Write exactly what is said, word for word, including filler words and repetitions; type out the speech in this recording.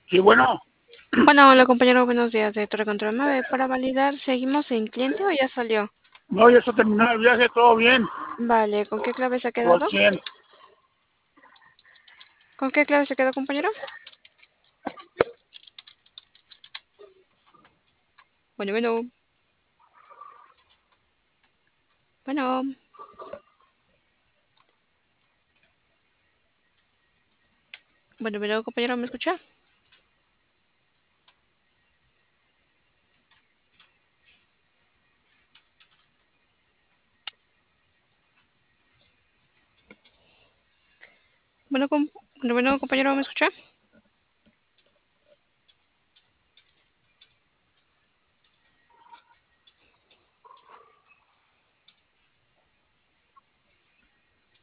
Sí, bueno, Bueno, hola compañero, buenos días de Torre Control nueve. Para validar, ¿seguimos en cliente o ya salió? no, ya está terminado el viaje, todo bien, Vale, ¿con qué clave se ha todo al quedado? cien. ¿Con qué clave se quedó, compañero? Bueno, bueno, bueno, bueno, bueno, compañero, ¿me escucha? Bueno, com- bueno, bueno, compañero, ¿me escucha?